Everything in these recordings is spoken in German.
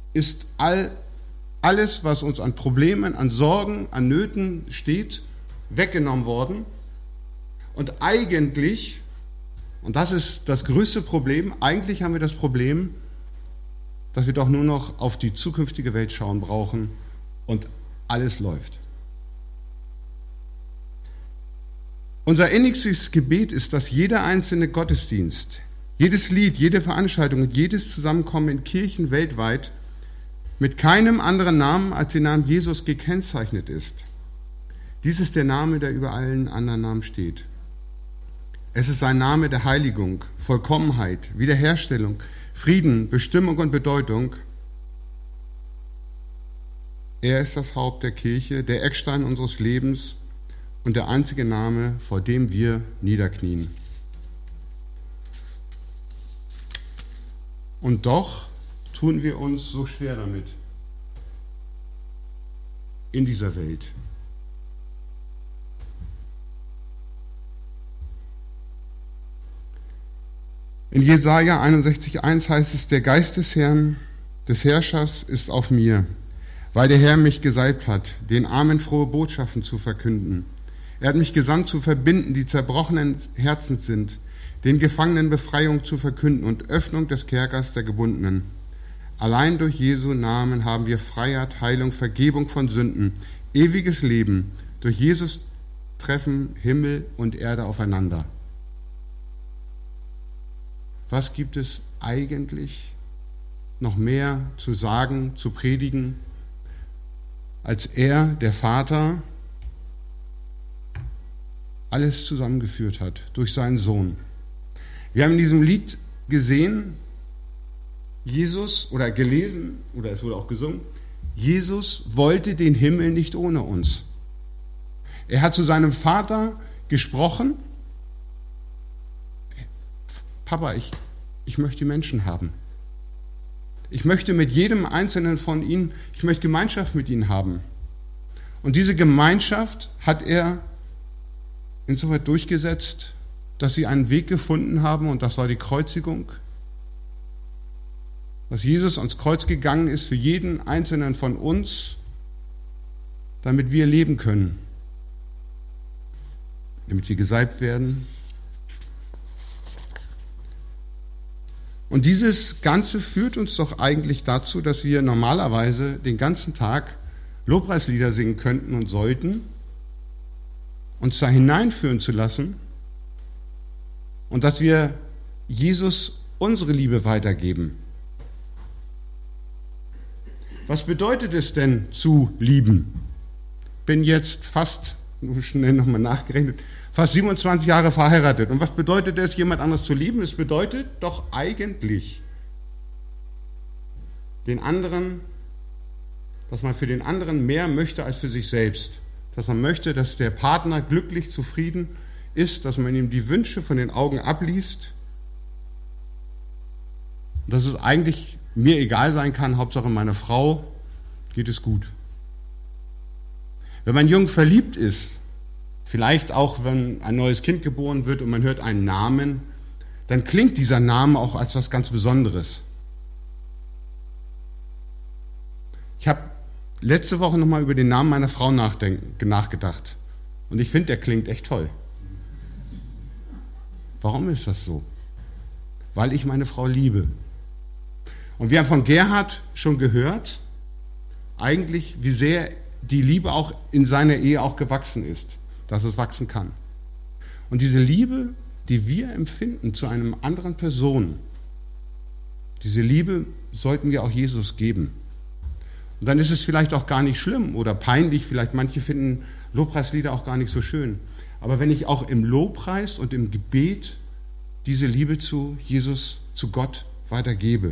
ist alles, was uns an Problemen, an Sorgen, an Nöten steht, weggenommen worden. Und eigentlich, und das ist das größte Problem, eigentlich haben wir das Problem, dass wir doch nur noch auf die zukünftige Welt schauen brauchen und alles läuft. Unser innigstes Gebet ist, dass jeder einzelne Gottesdienst, jedes Lied, jede Veranstaltung und jedes Zusammenkommen in Kirchen weltweit mit keinem anderen Namen als den Namen Jesus gekennzeichnet ist. Dies ist der Name, der über allen anderen Namen steht. Es ist ein Name der Heiligung, Vollkommenheit, Wiederherstellung, Frieden, Bestimmung und Bedeutung. Er ist das Haupt der Kirche, der Eckstein unseres Lebens und der einzige Name, vor dem wir niederknien. Und doch tun wir uns so schwer damit in dieser Welt. In Jesaja 61,1 heißt es, der Geist des Herrn, des Herrschers ist auf mir, weil der Herr mich gesalbt hat, den Armen frohe Botschaften zu verkünden. Er hat mich gesandt zu verbinden, die zerbrochenen Herzens sind, den Gefangenen Befreiung zu verkünden und Öffnung des Kerkers der Gebundenen. Allein durch Jesu Namen haben wir Freiheit, Heilung, Vergebung von Sünden, ewiges Leben. Durch Jesus treffen Himmel und Erde aufeinander. Was gibt es eigentlich noch mehr zu sagen, zu predigen, als er, der Vater, alles zusammengeführt hat durch seinen Sohn? Wir haben in diesem Lied gesehen, Jesus, oder gelesen, oder es wurde auch gesungen, Jesus wollte den Himmel nicht ohne uns. Er hat zu seinem Vater gesprochen, Papa, ich möchte Menschen haben. Ich möchte mit jedem Einzelnen von ihnen, ich möchte Gemeinschaft mit ihnen haben. Und diese Gemeinschaft hat er insoweit durchgesetzt, dass sie einen Weg gefunden haben, und das war die Kreuzigung. Dass Jesus ans Kreuz gegangen ist für jeden Einzelnen von uns, damit wir leben können. Damit wir gesalbt werden. Und dieses Ganze führt uns doch eigentlich dazu, dass wir normalerweise den ganzen Tag Lobpreislieder singen könnten und sollten, uns da hineinführen zu lassen und dass wir Jesus unsere Liebe weitergeben. Was bedeutet es denn zu lieben? Bin jetzt fast, schnell nochmal nachgerechnet, fast 27 Jahre verheiratet. Und was bedeutet es, jemand anderes zu lieben? Es bedeutet doch eigentlich, den anderen, dass man für den anderen mehr möchte als für sich selbst. Dass man möchte, dass der Partner glücklich, zufrieden ist, dass man ihm die Wünsche von den Augen abliest. Dass es eigentlich mir egal sein kann, Hauptsache meiner Frau geht es gut. Wenn man jung verliebt ist, vielleicht auch, wenn ein neues Kind geboren wird und man hört einen Namen, dann klingt dieser Name auch als was ganz Besonderes. Ich habe letzte Woche nochmal über den Namen meiner Frau nachgedacht. Und ich finde, der klingt echt toll. Warum ist das so? Weil ich meine Frau liebe. Und wir haben von Gerhard schon gehört, eigentlich, wie sehr die Liebe auch in seiner Ehe auch gewachsen ist, dass es wachsen kann. Und diese Liebe, die wir empfinden zu einer anderen Person, diese Liebe sollten wir auch Jesus geben. Und dann ist es vielleicht auch gar nicht schlimm oder peinlich, vielleicht manche finden Lobpreislieder auch gar nicht so schön. Aber wenn ich auch im Lobpreis und im Gebet diese Liebe zu Jesus, zu Gott weitergebe.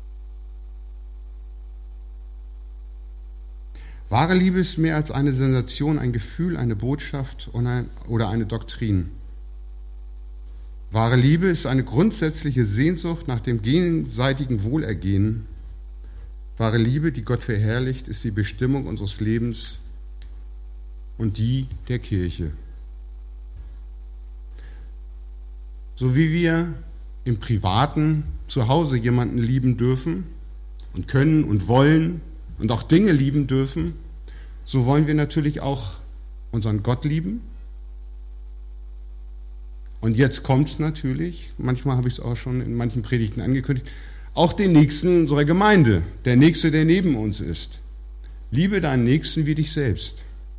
Wahre Liebe ist mehr als eine Sensation, ein Gefühl, eine Botschaft oder eine Doktrin. Wahre Liebe ist eine grundsätzliche Sehnsucht nach dem gegenseitigen Wohlergehen. Wahre Liebe, die Gott verherrlicht, ist die Bestimmung unseres Lebens und die der Kirche. So wie wir im Privaten zu Hause jemanden lieben dürfen, und können und wollen und auch Dinge lieben dürfen, so wollen wir natürlich auch unseren Gott lieben. Und jetzt kommt es natürlich, manchmal habe ich es auch schon in manchen Predigten angekündigt, auch den Nächsten unserer Gemeinde, der Nächste, der neben uns ist. Liebe deinen Nächsten wie dich selbst.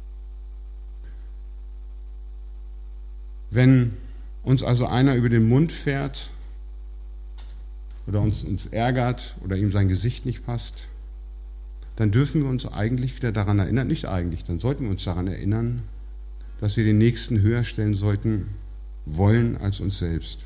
Wenn uns also einer über den Mund fährt oder uns ärgert oder ihm sein Gesicht nicht passt, dann dürfen wir uns eigentlich wieder daran erinnern, nicht eigentlich, dann sollten wir uns daran erinnern, dass wir den Nächsten höher stellen sollten, wollen als uns selbst.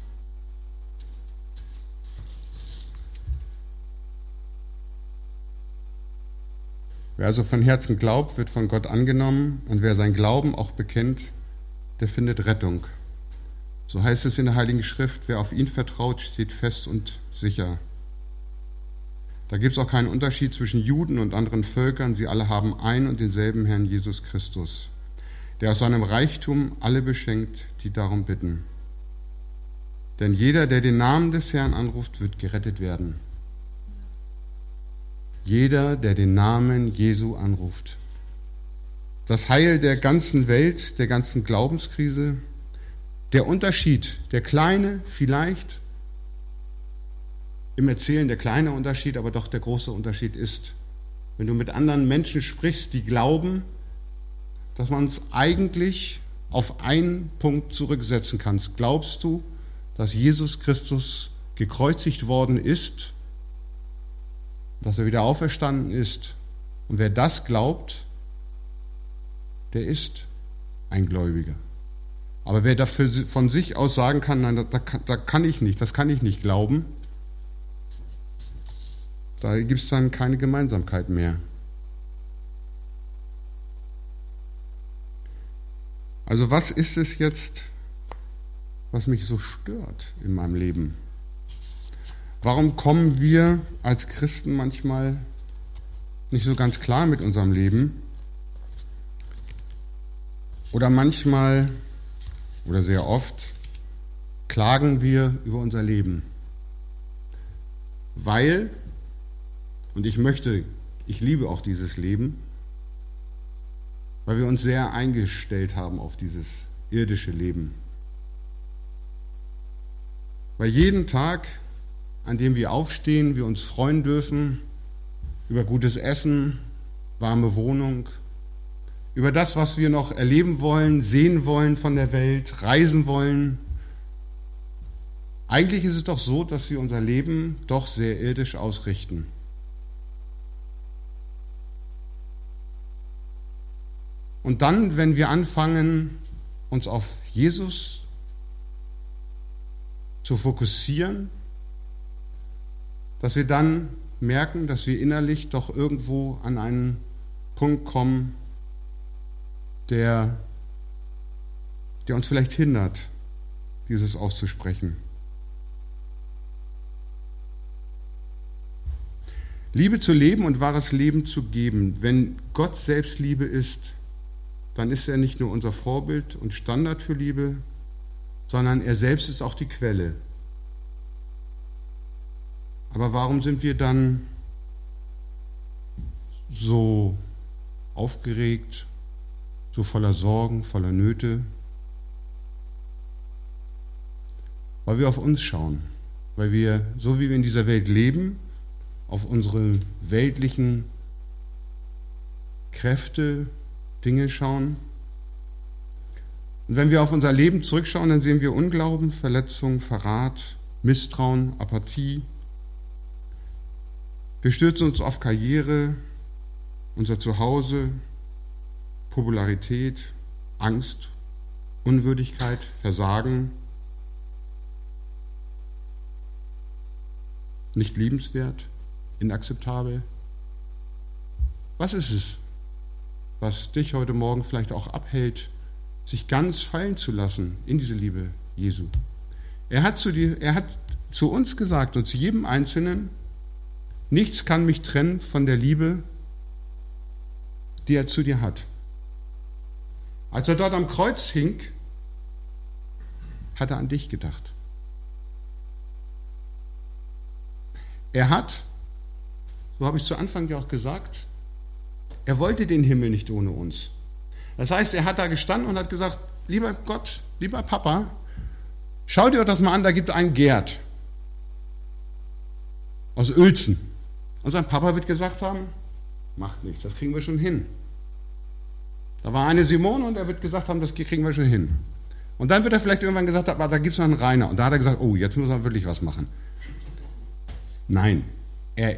Wer also von Herzen glaubt, wird von Gott angenommen, und wer sein Glauben auch bekennt, der findet Rettung. So heißt es in der Heiligen Schrift, wer auf ihn vertraut, steht fest und sicher. Da gibt es auch keinen Unterschied zwischen Juden und anderen Völkern, sie alle haben einen und denselben Herrn Jesus Christus, der aus seinem Reichtum alle beschenkt, die darum bitten. Denn jeder, der den Namen des Herrn anruft, wird gerettet werden. Jeder, der den Namen Jesu anruft. Das Heil der ganzen Welt, der ganzen Glaubenskrise, der Unterschied, der kleine vielleicht, im Erzählen der kleine Unterschied, aber doch der große Unterschied ist, wenn du mit anderen Menschen sprichst, die glauben, dass man es eigentlich auf einen Punkt zurücksetzen kann. Glaubst du, dass Jesus Christus gekreuzigt worden ist, dass er wieder auferstanden ist? Und wer das glaubt, der ist ein Gläubiger. Aber wer dafür von sich aus sagen kann, nein, das kann ich nicht glauben, da gibt es dann keine Gemeinsamkeit mehr. Also was ist es jetzt, was mich so stört in meinem Leben? Warum kommen wir als Christen manchmal nicht so ganz klar mit unserem Leben? Oder manchmal oder sehr oft klagen wir über unser Leben. Weil, und ich liebe auch dieses Leben, weil wir uns sehr eingestellt haben auf dieses irdische Leben. Weil jeden Tag, an dem wir aufstehen, wir uns freuen dürfen über gutes Essen, warme Wohnung, über das, was wir noch erleben wollen, sehen wollen von der Welt, reisen wollen. Eigentlich ist es doch so, dass wir unser Leben doch sehr irdisch ausrichten. Und dann, wenn wir anfangen, uns auf Jesus zu fokussieren, dass wir dann merken, dass wir innerlich doch irgendwo an einen Punkt kommen, der uns vielleicht hindert, dieses auszusprechen. Liebe zu leben und wahres Leben zu geben. Wenn Gott selbst Liebe ist, dann ist er nicht nur unser Vorbild und Standard für Liebe, sondern er selbst ist auch die Quelle. Aber warum sind wir dann so aufgeregt, so voller Sorgen, voller Nöte? Weil wir auf uns schauen, weil wir, so wie wir in dieser Welt leben, auf unsere weltlichen Kräfte, Dinge schauen. Und wenn wir auf unser Leben zurückschauen, dann sehen wir Unglauben, Verletzung, Verrat, Misstrauen, Apathie. Wir stürzen uns auf Karriere, unser Zuhause, Popularität, Angst, Unwürdigkeit, Versagen, nicht liebenswert, inakzeptabel. Was ist es, was dich heute Morgen vielleicht auch abhält, sich ganz fallen zu lassen in diese Liebe Jesu? Er hat zu uns gesagt und zu jedem Einzelnen: Nichts kann mich trennen von der Liebe, die er zu dir hat. Als er dort am Kreuz hing, hat er an dich gedacht. Er hat so habe ich zu Anfang ja auch gesagt, er wollte den Himmel nicht ohne uns. Das heißt, er hat da gestanden und hat gesagt, lieber Gott, lieber Papa, schau dir das mal an, da gibt es einen Gerd aus Uelzen. Und sein Papa wird gesagt haben, macht nichts, das kriegen wir schon hin. Da war eine Simone und er wird gesagt haben, das kriegen wir schon hin. Und dann wird er vielleicht irgendwann gesagt haben, da gibt es noch einen Rainer. Und da hat er gesagt, oh, jetzt muss er wirklich was machen. Nein, er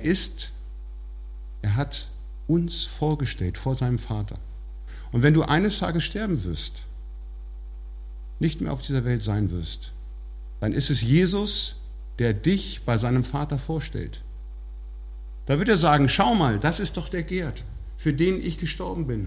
hat uns vorgestellt vor seinem Vater. Und wenn du eines Tages sterben wirst, nicht mehr auf dieser Welt sein wirst, dann ist es Jesus, der dich bei seinem Vater vorstellt. Da wird er sagen, schau mal, das ist doch der Gerd, für den ich gestorben bin.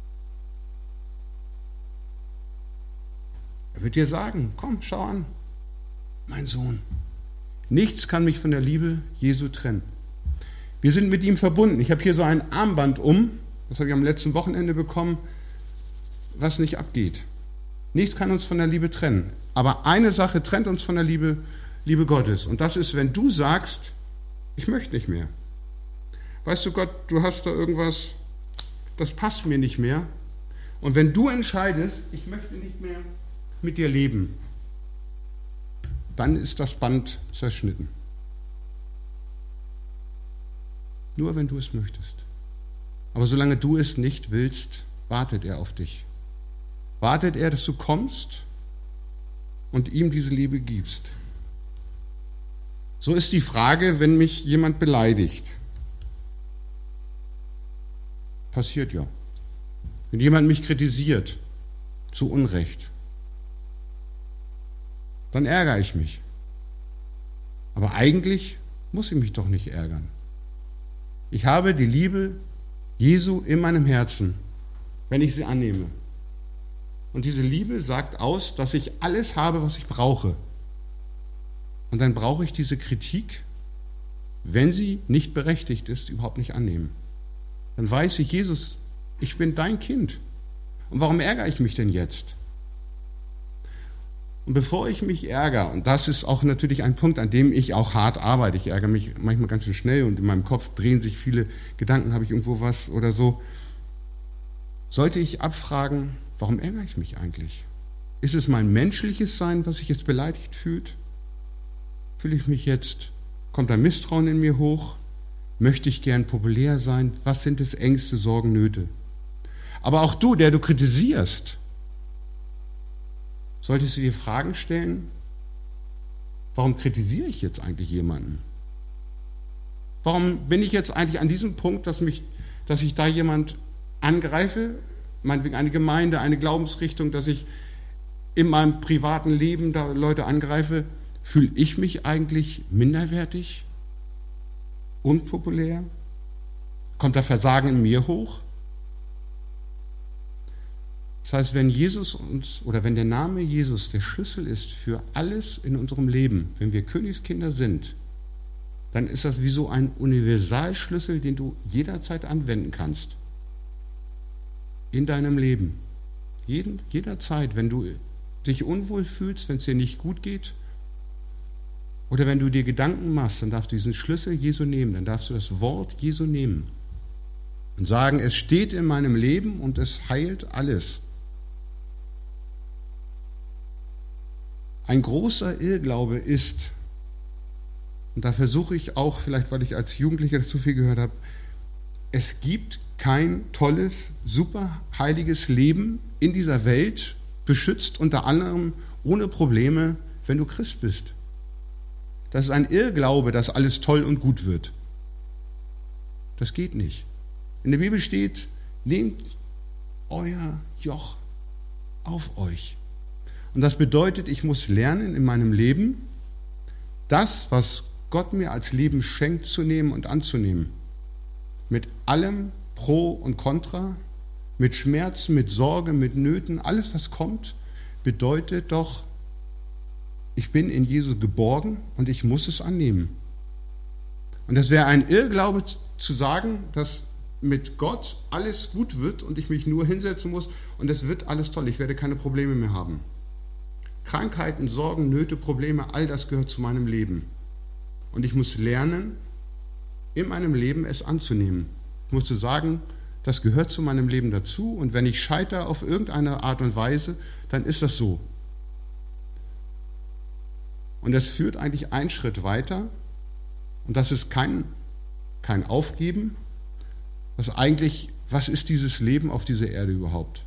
Er wird dir sagen, komm, schau an, mein Sohn. Nichts kann mich von der Liebe Jesu trennen. Wir sind mit ihm verbunden. Ich habe hier so ein Armband das habe ich am letzten Wochenende bekommen, was nicht abgeht. Nichts kann uns von der Liebe trennen. Aber eine Sache trennt uns von der Liebe Gottes. Und das ist, wenn du sagst, ich möchte nicht mehr. Weißt du, Gott, du hast da irgendwas, das passt mir nicht mehr. Und wenn du entscheidest, ich möchte nicht mehr mit dir leben, dann ist das Band zerschnitten. Nur wenn du es möchtest. Aber solange du es nicht willst, wartet er auf dich. Wartet er, dass du kommst und ihm diese Liebe gibst. So ist die Frage, wenn mich jemand beleidigt. Passiert ja. Wenn jemand mich kritisiert, zu Unrecht, dann ärgere ich mich. Aber eigentlich muss ich mich doch nicht ärgern. Ich habe die Liebe Jesu in meinem Herzen, wenn ich sie annehme. Und diese Liebe sagt aus, dass ich alles habe, was ich brauche. Und dann brauche ich diese Kritik, wenn sie nicht berechtigt ist, überhaupt nicht annehmen. Dann weiß ich, Jesus, ich bin dein Kind. Und warum ärgere ich mich denn jetzt? Und bevor ich mich ärgere, und das ist auch natürlich ein Punkt, an dem ich auch hart arbeite, ich ärgere mich manchmal ganz schön schnell und in meinem Kopf drehen sich viele Gedanken, habe ich irgendwo was oder so, sollte ich abfragen, warum ärgere ich mich eigentlich? Ist es mein menschliches Sein, was sich jetzt beleidigt fühlt? Fühle ich mich jetzt, kommt ein Misstrauen in mir hoch? Möchte ich gern populär sein? Was sind es Ängste, Sorgen, Nöte? Aber auch du, der du kritisierst, solltest du dir Fragen stellen, warum kritisiere ich jetzt eigentlich jemanden? Warum bin ich jetzt eigentlich an diesem Punkt, dass ich da jemand angreife, meinetwegen eine Gemeinde, eine Glaubensrichtung, dass ich in meinem privaten Leben da Leute angreife? Fühle ich mich eigentlich minderwertig? Unpopulär? Kommt da Versagen in mir hoch? Das heißt, wenn wenn der Name Jesus der Schlüssel ist für alles in unserem Leben, wenn wir Königskinder sind, dann ist das wie so ein Universalschlüssel, den du jederzeit anwenden kannst. In deinem Leben. Jederzeit, wenn du dich unwohl fühlst, wenn es dir nicht gut geht, oder wenn du dir Gedanken machst, dann darfst du diesen Schlüssel Jesu nehmen, dann darfst du das Wort Jesu nehmen und sagen, es steht in meinem Leben und es heilt alles. Ein großer Irrglaube ist, und da versuche ich auch, vielleicht weil ich als Jugendlicher zu viel gehört habe, es gibt kein tolles, super heiliges Leben in dieser Welt, beschützt unter anderem ohne Probleme, wenn du Christ bist. Das ist ein Irrglaube, dass alles toll und gut wird. Das geht nicht. In der Bibel steht, nehmt euer Joch auf euch. Und das bedeutet, ich muss lernen in meinem Leben, das, was Gott mir als Leben schenkt, zu nehmen und anzunehmen. Mit allem Pro und Contra, mit Schmerzen, mit Sorge, mit Nöten, alles, was kommt, bedeutet doch, ich bin in Jesus geborgen und ich muss es annehmen. Und das wäre ein Irrglaube zu sagen, dass mit Gott alles gut wird und ich mich nur hinsetzen muss und es wird alles toll, ich werde keine Probleme mehr haben. Krankheiten, Sorgen, Nöte, Probleme, all das gehört zu meinem Leben. Und ich muss lernen, in meinem Leben es anzunehmen. Ich musste sagen, das gehört zu meinem Leben dazu und wenn ich scheitere auf irgendeine Art und Weise, dann ist das so. Und es führt eigentlich einen Schritt weiter und das ist kein Aufgeben. Was ist dieses Leben auf dieser Erde überhaupt?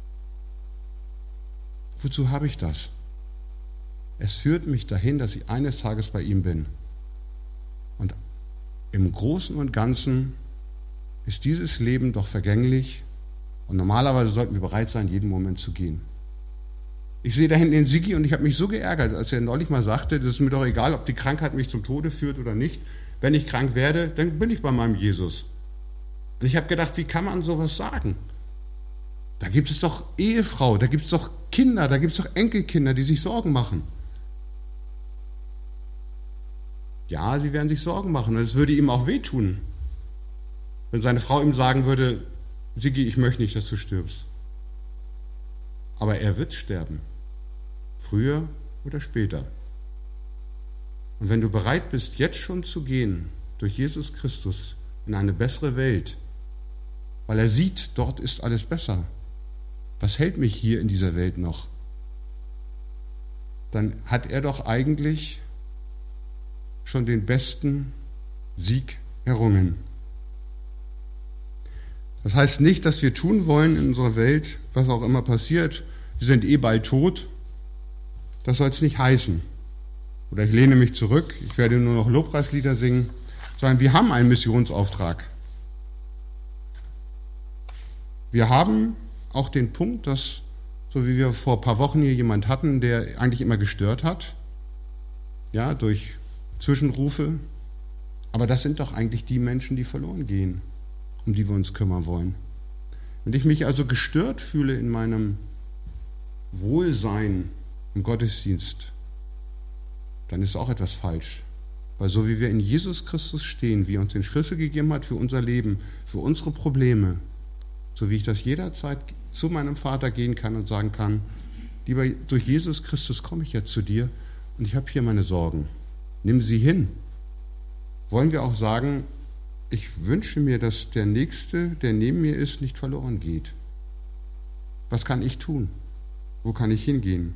Wozu habe ich das? Es führt mich dahin, dass ich eines Tages bei ihm bin. Und im Großen und Ganzen ist dieses Leben doch vergänglich und normalerweise sollten wir bereit sein, jeden Moment zu gehen. Ich sehe da hinten den Sigi und ich habe mich so geärgert, als er neulich mal sagte, das ist mir doch egal, ob die Krankheit mich zum Tode führt oder nicht. Wenn ich krank werde, dann bin ich bei meinem Jesus. Und ich habe gedacht, wie kann man sowas sagen? Da gibt es doch Ehefrau, da gibt es doch Kinder, da gibt es doch Enkelkinder, die sich Sorgen machen. Ja, sie werden sich Sorgen machen und es würde ihm auch wehtun, wenn seine Frau ihm sagen würde, Sigi, ich möchte nicht, dass du stirbst. Aber er wird sterben, früher oder später. Und wenn du bereit bist, jetzt schon zu gehen, durch Jesus Christus in eine bessere Welt, weil er sieht, dort ist alles besser. Was hält mich hier in dieser Welt noch? Dann hat er doch eigentlich schon den besten Sieg errungen. Das heißt nicht, dass wir tun wollen in unserer Welt, was auch immer passiert, wir sind bald tot. Das soll es nicht heißen. Oder ich lehne mich zurück, ich werde nur noch Lobpreislieder singen, sondern wir haben einen Missionsauftrag. Wir haben auch den Punkt, dass, so wie wir vor ein paar Wochen hier jemand hatten, der eigentlich immer gestört hat, ja, durch Zwischenrufe, aber das sind doch eigentlich die Menschen, die verloren gehen, um die wir uns kümmern wollen. Wenn ich mich also gestört fühle in meinem Wohlsein im Gottesdienst, dann ist auch etwas falsch. Weil so wie wir in Jesus Christus stehen, wie er uns den Schlüssel gegeben hat für unser Leben, für unsere Probleme, so wie ich das jederzeit zu meinem Vater gehen kann und sagen kann, lieber, durch Jesus Christus komme ich jetzt zu dir und ich habe hier meine Sorgen. Nimm sie hin. Wollen wir auch sagen, ich wünsche mir, dass der Nächste, der neben mir ist, nicht verloren geht. Was kann ich tun? Wo kann ich hingehen?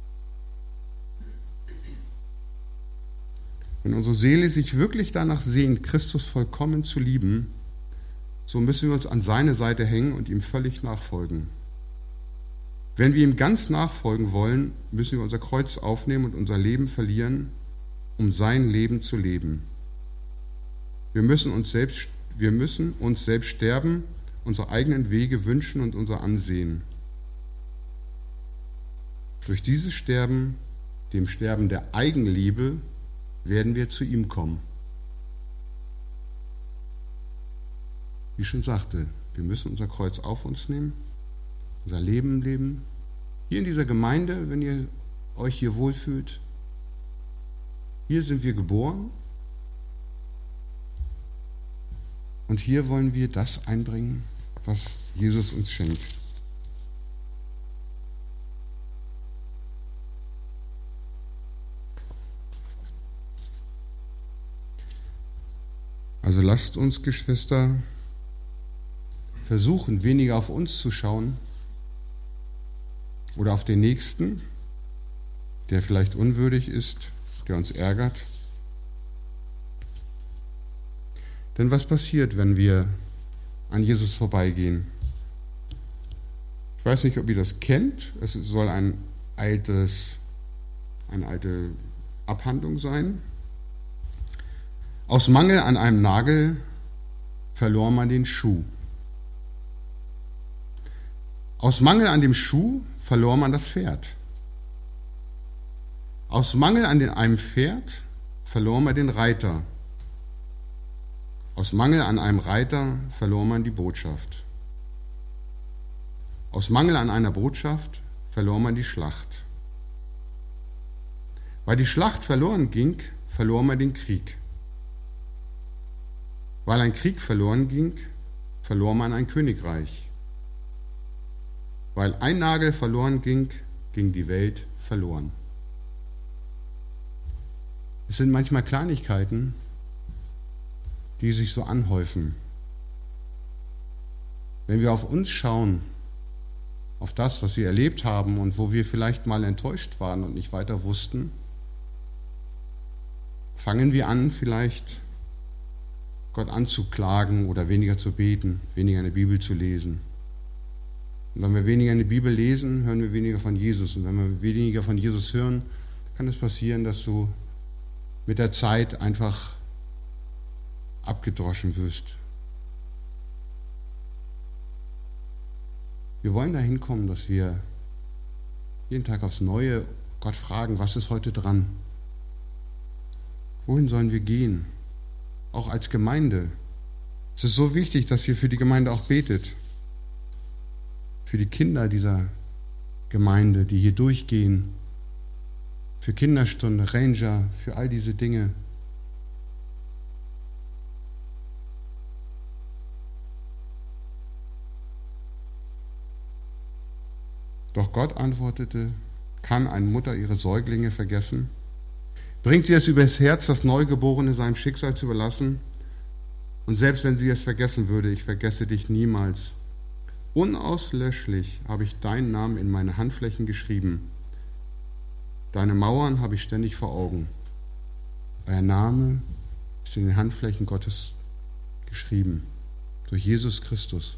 Wenn unsere Seele sich wirklich danach sehnt, Christus vollkommen zu lieben, so müssen wir uns an seine Seite hängen und ihm völlig nachfolgen. Wenn wir ihm ganz nachfolgen wollen, müssen wir unser Kreuz aufnehmen und unser Leben verlieren, um sein Leben zu leben. Wir müssen uns selbst sterben, unsere eigenen Wege wünschen und unser Ansehen. Durch dieses Sterben, dem Sterben der Eigenliebe, werden wir zu ihm kommen. Wie ich schon sagte, wir müssen unser Kreuz auf uns nehmen, unser Leben leben. Hier in dieser Gemeinde, wenn ihr euch hier wohlfühlt, hier sind wir geboren und hier wollen wir das einbringen, was Jesus uns schenkt. Also lasst uns, Geschwister, versuchen, weniger auf uns zu schauen oder auf den Nächsten, der vielleicht unwürdig ist, der uns ärgert. Denn was passiert, wenn wir an Jesus vorbeigehen? Ich weiß nicht, ob ihr das kennt. Es soll eine alte Abhandlung sein. Aus Mangel an einem Nagel verlor man den Schuh. Aus Mangel an dem Schuh verlor man das Pferd. Aus Mangel an einem Pferd verlor man den Reiter. Aus Mangel an einem Reiter verlor man die Botschaft. Aus Mangel an einer Botschaft verlor man die Schlacht. Weil die Schlacht verloren ging, verlor man den Krieg. Weil ein Krieg verloren ging, verlor man ein Königreich. Weil ein Nagel verloren ging, ging die Welt verloren. Es sind manchmal Kleinigkeiten, die sich so anhäufen. Wenn wir auf uns schauen, auf das, was wir erlebt haben und wo wir vielleicht mal enttäuscht waren und nicht weiter wussten, fangen wir an, vielleicht Gott anzuklagen oder weniger zu beten, weniger in der Bibel zu lesen. Und wenn wir weniger in der Bibel lesen, hören wir weniger von Jesus. Und wenn wir weniger von Jesus hören, kann es passieren, dass du mit der Zeit einfach abgedroschen wirst. Wir wollen dahin kommen, dass wir jeden Tag aufs Neue Gott fragen, was ist heute dran? Wohin sollen wir gehen? Auch als Gemeinde. Es ist so wichtig, dass ihr für die Gemeinde auch betet. Für die Kinder dieser Gemeinde, die hier durchgehen. Für Kinderstunde, Ranger, für all diese Dinge. Doch Gott antwortete, kann eine Mutter ihre Säuglinge vergessen? Bringt sie es übers Herz, das Neugeborene seinem Schicksal zu überlassen? Und selbst wenn sie es vergessen würde, ich vergesse dich niemals. Unauslöschlich habe ich deinen Namen in meine Handflächen geschrieben. Deine Mauern habe ich ständig vor Augen. Euer Name ist in den Handflächen Gottes geschrieben, durch Jesus Christus.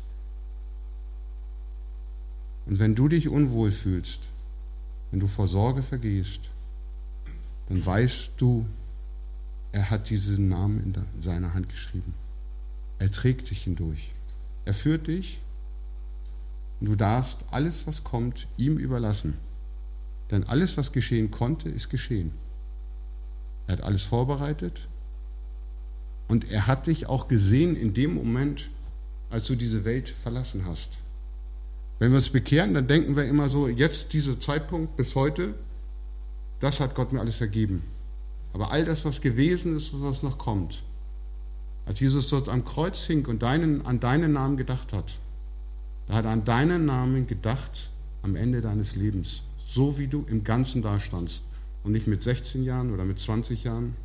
Und wenn du dich unwohl fühlst, wenn du vor Sorge vergehst, dann weißt du, er hat diesen Namen in seiner Hand geschrieben. Er trägt dich hindurch. Er führt dich und du darfst alles, was kommt, ihm überlassen. Denn alles, was geschehen konnte, ist geschehen. Er hat alles vorbereitet und er hat dich auch gesehen in dem Moment, als du diese Welt verlassen hast. Wenn wir uns bekehren, dann denken wir immer so, jetzt dieser Zeitpunkt bis heute, das hat Gott mir alles vergeben. Aber all das, was gewesen ist, was noch kommt, als Jesus dort am Kreuz hing und an deinen Namen gedacht hat, da hat er an deinen Namen gedacht am Ende deines Lebens, so wie du im Ganzen dastandst und nicht mit 16 Jahren oder mit 20 Jahren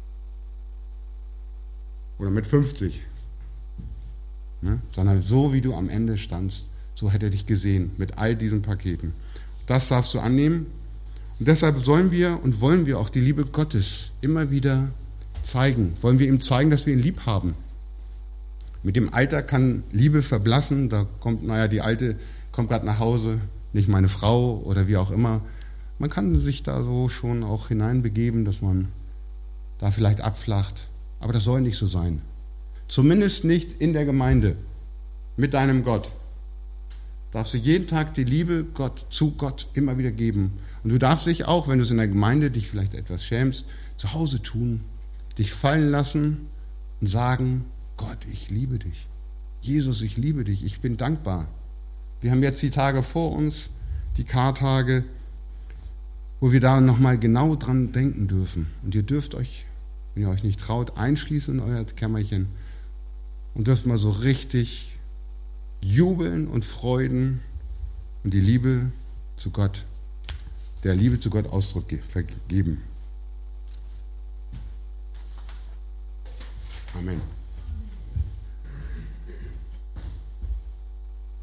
oder mit 50, ne? Sondern so wie du am Ende standst, so hätte er dich gesehen mit all diesen Paketen. Das darfst du annehmen. Und deshalb sollen wir und wollen wir auch die Liebe Gottes immer wieder zeigen. Wollen wir ihm zeigen, dass wir ihn lieb haben. Mit dem Alter kann Liebe verblassen. Da kommt, die Alte kommt gerade nach Hause, nicht meine Frau oder wie auch immer. Man kann sich da so schon auch hineinbegeben, dass man da vielleicht abflacht. Aber das soll nicht so sein. Zumindest nicht in der Gemeinde mit deinem Gott. Darfst du jeden Tag die Liebe zu Gott immer wieder geben. Und du darfst dich auch, wenn du es in der Gemeinde dich vielleicht etwas schämst, zu Hause tun, dich fallen lassen und sagen, Gott, ich liebe dich. Jesus, ich liebe dich. Ich bin dankbar. Wir haben jetzt die Tage vor uns, die Kartage, wo wir da nochmal genau dran denken dürfen. Und ihr dürft euch, wenn ihr euch nicht traut, einschließen in euer Kämmerchen und dürft mal so richtig jubeln und freuden und die Liebe zu Gott, der Liebe zu Gott Ausdruck vergeben. Amen.